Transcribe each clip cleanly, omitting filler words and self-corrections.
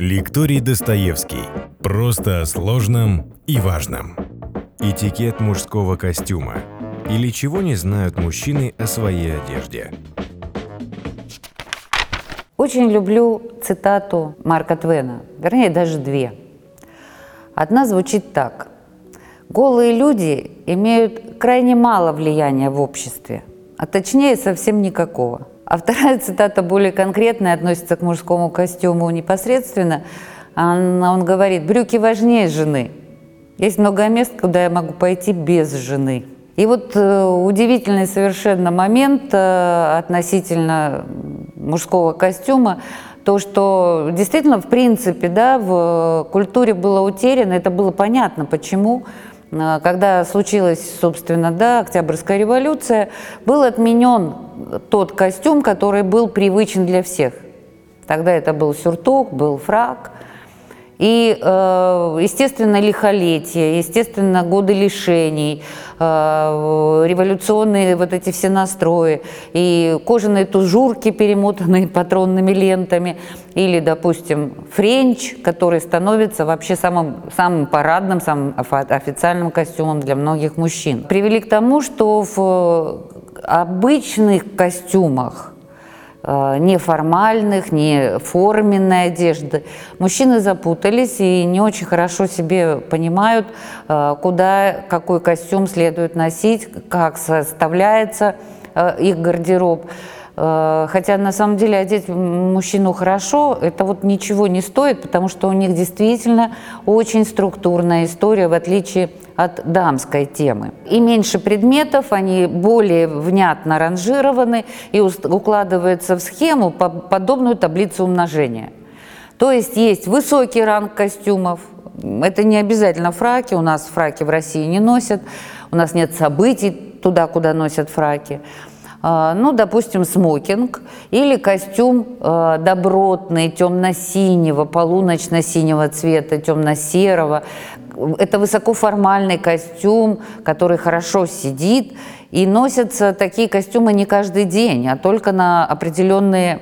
Лекторий Достоевский. Просто о сложном и важном. Этикет мужского костюма. Или чего не знают мужчины о своей одежде. Очень люблю цитату Марка Твена, вернее, даже две. Одна звучит так. «Голые люди имеют крайне мало влияния в обществе, а точнее совсем никакого». А вторая цитата более конкретная, относится к мужскому костюму непосредственно. Он говорит: «Брюки важнее жены. Есть много мест, куда я могу пойти без жены». И вот удивительный совершенно момент относительно мужского костюма, то, что действительно, в принципе, да, в культуре было утеряно, это было понятно, почему. Когда случилась, собственно, да, Октябрьская революция, был отменен тот костюм, который был привычен для всех. Тогда это был сюртук, был фрак. И, естественно, лихолетие, естественно, годы лишений, революционные вот эти все настрои, и кожаные тужурки, перемотанные патронными лентами, или, допустим, френч, который становится вообще самым парадным, самым официальным костюмом для многих мужчин, привели к тому, что в обычных костюмах, неформальных, не форменной одежды, мужчины запутались и не очень хорошо себе понимают, куда какой костюм следует носить, как составляется их гардероб. Хотя на самом деле одеть мужчину хорошо, это вот ничего не стоит, потому что у них действительно очень структурная история, в отличие от дамской темы. И меньше предметов, они более внятно ранжированы и укладываются в схему, подобную таблице умножения. То есть высокий ранг костюмов, это не обязательно фраки, у нас фраки в России не носят, у нас нет событий туда, куда носят фраки. Ну, допустим, смокинг или костюм добротный, темно-синего, полуночно-синего цвета, темно-серого. Это высокоформальный костюм, который хорошо сидит, и носятся такие костюмы не каждый день, а только на определенные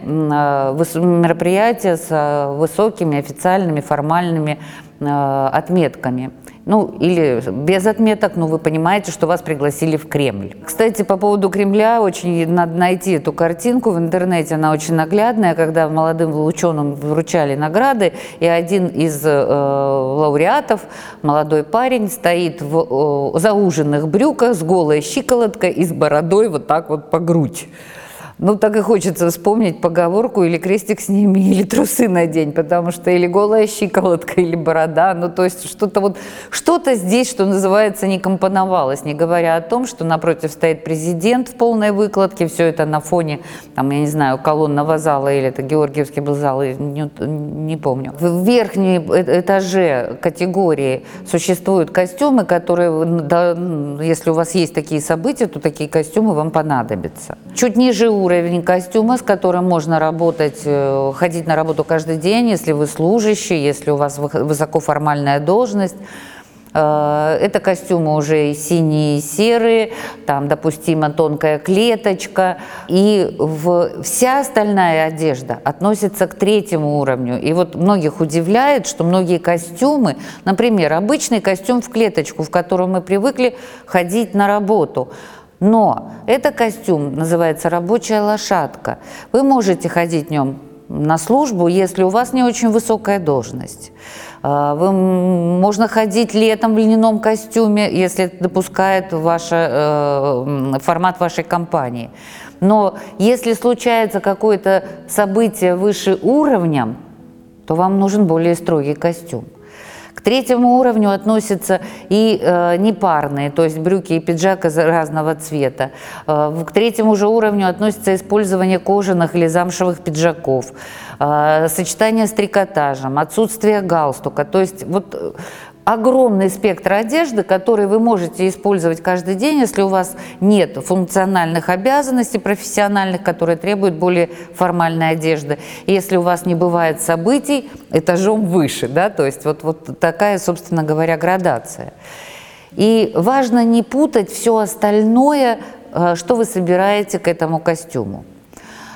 мероприятия с высокими официальными формальными отметками. Ну, или без отметок, но вы понимаете, что вас пригласили в Кремль. Кстати, по поводу Кремля, очень надо найти эту картинку в интернете, она очень наглядная, когда молодым ученым вручали награды, и один из лауреатов, молодой парень, стоит в зауженных брюках с голой щиколоткой и с бородой вот так вот по грудь. Ну, так и хочется вспомнить поговорку: или крестик сними, или трусы надень, потому что или голая щиколотка, или борода, ну, то есть что-то здесь, что называется, не компоновалось, не говоря о том, что напротив стоит президент в полной выкладке, все это на фоне, там, я не знаю, колонного зала, или это Георгиевский был зал, не помню. В верхней этаже категории существуют костюмы, которые, да, если у вас есть такие события, то такие костюмы вам понадобятся. Чуть ниже уровень костюма, с которым можно работать, ходить на работу каждый день, если вы служащий, если у вас высокоформальная должность. Это костюмы уже синие и серые, там допустима тонкая клеточка. И вся остальная одежда относится к третьему уровню. И вот многих удивляет, что многие костюмы, например, обычный костюм в клеточку, в котором мы привыкли ходить на работу, но это костюм называется «рабочая лошадка». Вы можете ходить в нем на службу, если у вас не очень высокая должность. Можно ходить летом в льняном костюме, если это допускает формат вашей компании. Но если случается какое-то событие выше уровнем, то вам нужен более строгий костюм. К третьему уровню относятся и непарные, то есть брюки и пиджак из разного цвета. К третьему же уровню относится использование кожаных или замшевых пиджаков, сочетание с трикотажем, отсутствие галстука. То есть вот огромный спектр одежды, который вы можете использовать каждый день, если у вас нет функциональных обязанностей профессиональных, которые требуют более формальной одежды. И если у вас не бывает событий этажом выше, да, то есть вот такая, собственно говоря, градация. И важно не путать все остальное, что вы собираете к этому костюму.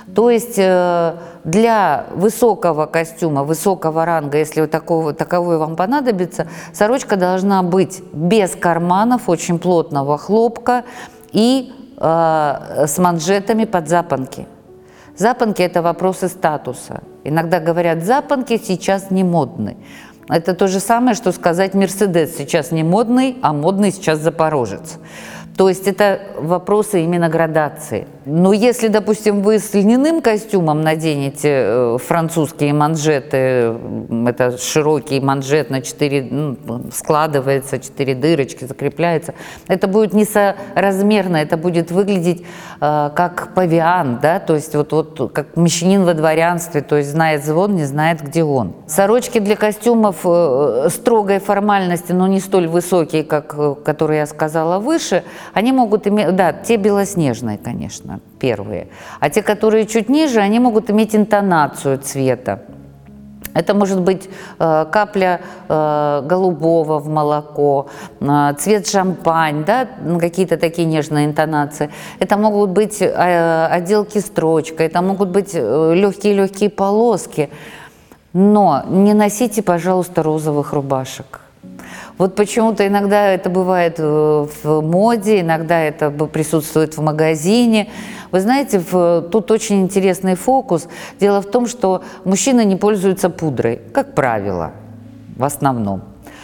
То есть для высокого костюма, высокого ранга, если вот таковой вам понадобится, сорочка должна быть без карманов, очень плотного хлопка и с манжетами под запонки. Запонки – это вопросы статуса. Иногда говорят, запонки сейчас не модны. Это то же самое, что сказать, Мерседес сейчас не модный, а модный сейчас Запорожец. То есть это вопросы именно градации. Но если, допустим, вы с льняным костюмом наденете французские манжеты, это широкий манжет на 4, складывается, 4 дырочки, закрепляется, это будет несоразмерно, это будет выглядеть как павиан, да, то есть вот как мещанин во дворянстве, то есть знает звон, не знает, где он. Сорочки для костюмов строгой формальности, но не столь высокие, как которые я сказала выше, они могут иметь, да, те белоснежные, конечно, первые, а те, которые чуть ниже, они могут иметь интонацию цвета. Это может быть капля голубого в молоко, цвет шампань, да, какие-то такие нежные интонации. Это могут быть отделки строчкой, это могут быть легкие-легкие полоски. Но не носите, пожалуйста, розовых рубашек. Вот почему-то иногда это бывает в моде, иногда это присутствует в магазине. Вы знаете, тут очень интересный фокус. Дело в том, что мужчины не пользуются пудрой, как правило, в основном.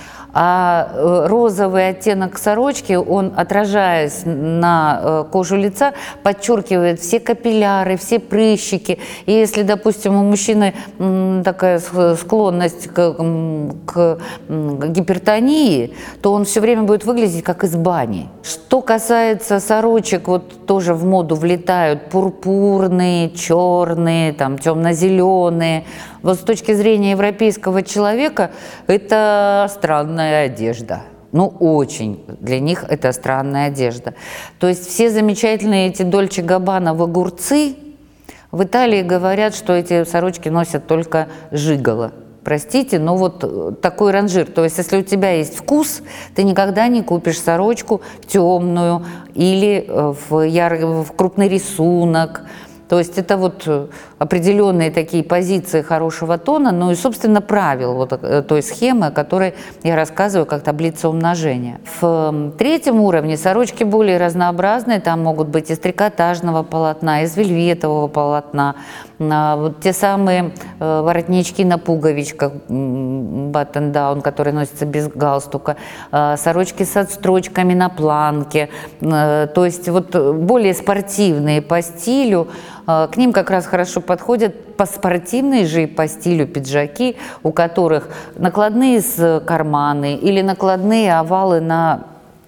А розовый оттенок сорочки, он, отражаясь на кожу лица, подчеркивает все капилляры, все прыщики. И если, допустим, у мужчины такая склонность к гипертонии, то он все время будет выглядеть как из бани. Что касается сорочек, вот тоже в моду влетают пурпурные, черные, там, темно-зеленые. Вот с точки зрения европейского человека это странная одежда. Ну, очень для них это странная одежда. То есть все замечательные эти Дольче Габбана в огурцы в Италии говорят, что эти сорочки носят только жиголо. Простите, но вот такой ранжир. То есть если у тебя есть вкус, ты никогда не купишь сорочку темную или в крупный рисунок. То есть это вот определенные такие позиции хорошего тона, ну и, собственно, правил вот той схемы, о которой я рассказываю, как таблица умножения. В третьем уровне сорочки более разнообразные, там могут быть из трикотажного полотна, из вельветового полотна, вот те самые воротнички на пуговичках, button-down, которые носятся без галстука, сорочки с отстрочками на планке, то есть вот более спортивные по стилю. К ним как раз хорошо подходят спортивные же и по стилю пиджаки, у которых накладные карманы или накладные овалы на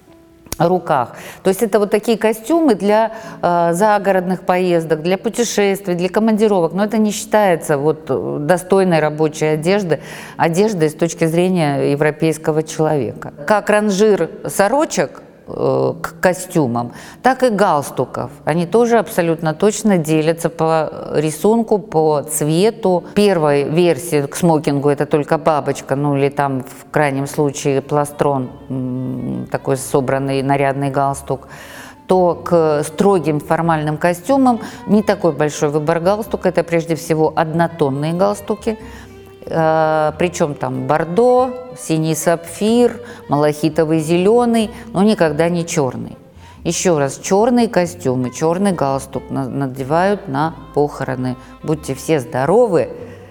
руках. То есть это вот такие костюмы для загородных поездок, для путешествий, для командировок. Но это не считается вот достойной рабочей одеждой с точки зрения европейского человека. Как ранжир сорочек к костюмам, так и галстуков. Они тоже абсолютно точно делятся по рисунку, по цвету. Первой версии к смокингу это только бабочка, ну или там в крайнем случае пластрон, такой собранный нарядный галстук. То к строгим формальным костюмам не такой большой выбор галстука. Это прежде всего однотонные галстуки. Причем там бордо, синий сапфир, малахитовый зеленый, но никогда не черный. Еще раз, черные костюмы, черный галстук надевают на похороны. Будьте все здоровы,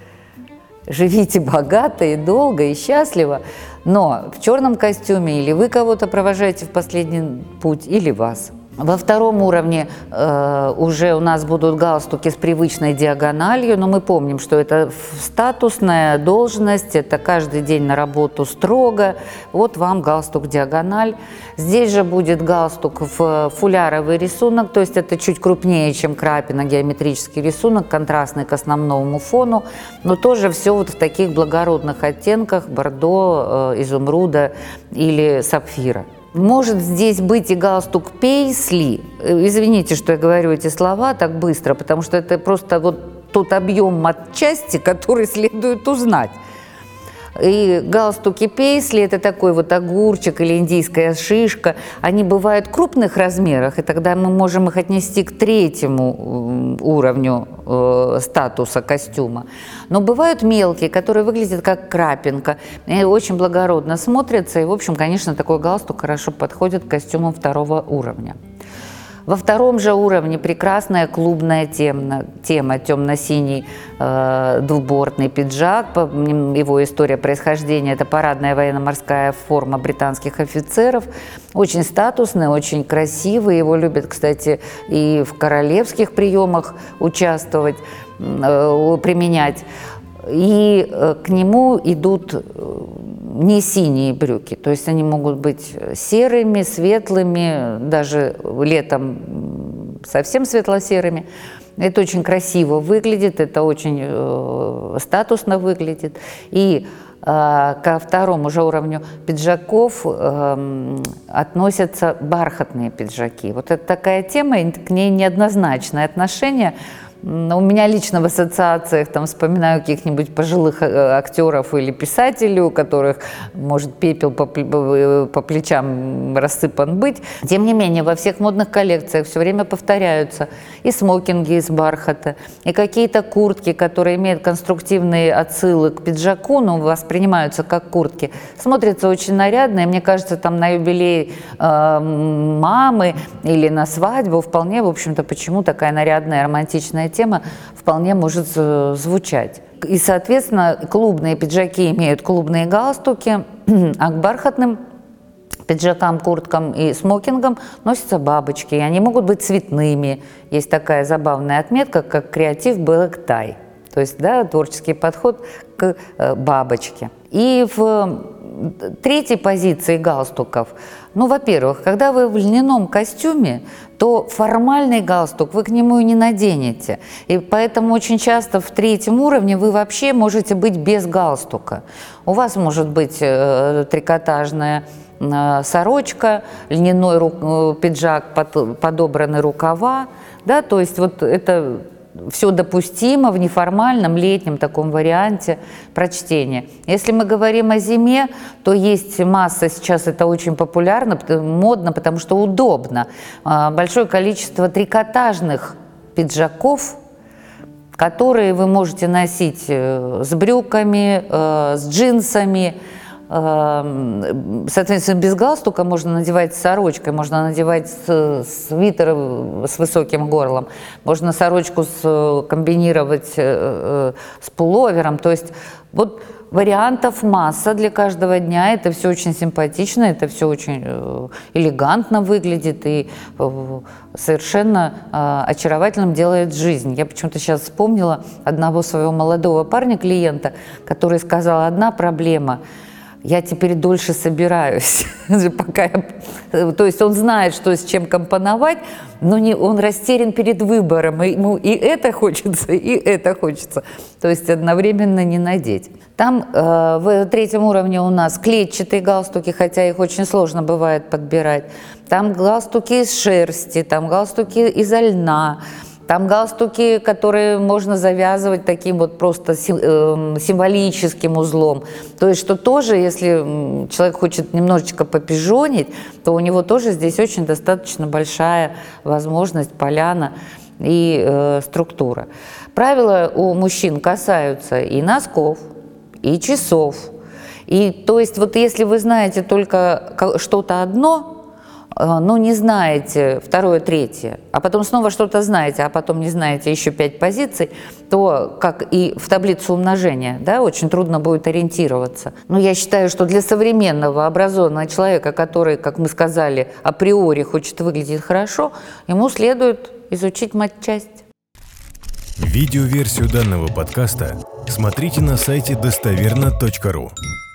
живите богато и долго и счастливо, но в черном костюме или вы кого-то провожаете в последний путь, или вас. Во втором уровне уже у нас будут галстуки с привычной диагональю, но мы помним, что это статусная должность, это каждый день на работу строго. Вот вам галстук-диагональ. Здесь же будет галстук в фуляровый рисунок, то есть это чуть крупнее, чем крапина, геометрический рисунок, контрастный к основному фону, но тоже все вот в таких благородных оттенках бордо, изумруда или сапфира. Может здесь быть и галстук пейсли. Извините, что я говорю эти слова так быстро, потому что это просто вот тот объем матчасти, который следует узнать. И галстуки пейсли – это такой вот огурчик или индийская шишка. Они бывают в крупных размерах, и тогда мы можем их отнести к третьему уровню статуса костюма. Но бывают мелкие, которые выглядят как крапинка, и очень благородно смотрятся. И, в общем, конечно, такой галстук хорошо подходит к костюмам второго уровня. Во втором же уровне прекрасная клубная тема темно-синий двубортный пиджак. Его история происхождения – это парадная военно-морская форма британских офицеров. Очень статусный, очень красивый. Его любят, кстати, и в королевских приемах участвовать, применять. И к нему идут не синие брюки, то есть они могут быть серыми, светлыми, даже летом совсем светло-серыми. Это очень красиво выглядит, это очень статусно выглядит. И ко второму же уровню пиджаков относятся бархатные пиджаки. Вот это такая тема, к ней неоднозначное отношение. Но у меня лично в ассоциациях там вспоминаю каких-нибудь пожилых актеров или писателей, у которых может пепел по плечам рассыпан быть. Тем не менее, во всех модных коллекциях все время повторяются и смокинги из бархата, и какие-то куртки, которые имеют конструктивные отсылы к пиджаку, но воспринимаются как куртки. Смотрятся очень нарядно, и мне кажется, там на юбилей мамы или на свадьбу вполне, в общем-то, почему такая нарядная романтичная тема вполне может звучать. И, соответственно, клубные пиджаки имеют клубные галстуки, а к бархатным пиджакам, курткам и смокингам носятся бабочки. И они могут быть цветными. Есть такая забавная отметка, как креатив black tie. То есть, да, творческий подход к бабочке. И в третьей позиции галстуков, ну, во-первых, когда вы в льняном костюме, то формальный галстук вы к нему и не наденете. И поэтому очень часто в третьем уровне вы вообще можете быть без галстука. У вас может быть трикотажная сорочка, льняной пиджак, подобраны рукава, да, то есть вот это все допустимо в неформальном летнем таком варианте прочтения. Если мы говорим о зиме, то есть масса, сейчас это очень популярно, модно, потому что удобно. Большое количество трикотажных пиджаков, которые вы можете носить с брюками, с джинсами. Соответственно, без галстука можно надевать с сорочкой, можно надевать свитер с высоким горлом, можно сорочку комбинировать с пуловером. То есть вот вариантов масса для каждого дня. Это все очень симпатично, это все очень элегантно выглядит и совершенно очаровательным делает жизнь. Я почему-то сейчас вспомнила одного своего молодого парня, клиента, который сказал: одна проблема – я теперь дольше собираюсь, то есть он знает, что с чем компоновать, но он растерян перед выбором, ему и это хочется, и это хочется, то есть одновременно не надеть. Там в третьем уровне у нас клетчатые галстуки, хотя их очень сложно бывает подбирать, там галстуки из шерсти, там галстуки изо льна, там галстуки, которые можно завязывать таким вот просто символическим узлом. То есть, что тоже, если человек хочет немножечко попижонить, то у него тоже здесь очень достаточно большая возможность, поляна и структура. Правила у мужчин касаются и носков, и часов. И то есть, вот если вы знаете только что-то одно, но не знаете второе, третье, а потом снова что-то знаете, а потом не знаете еще 5 позиций, то, как и в таблицу умножения, да, очень трудно будет ориентироваться. Но я считаю, что для современного образованного человека, который, как мы сказали, априори хочет выглядеть хорошо, ему следует изучить матчасть. Видеоверсию данного подкаста смотрите на сайте достоверно.ру.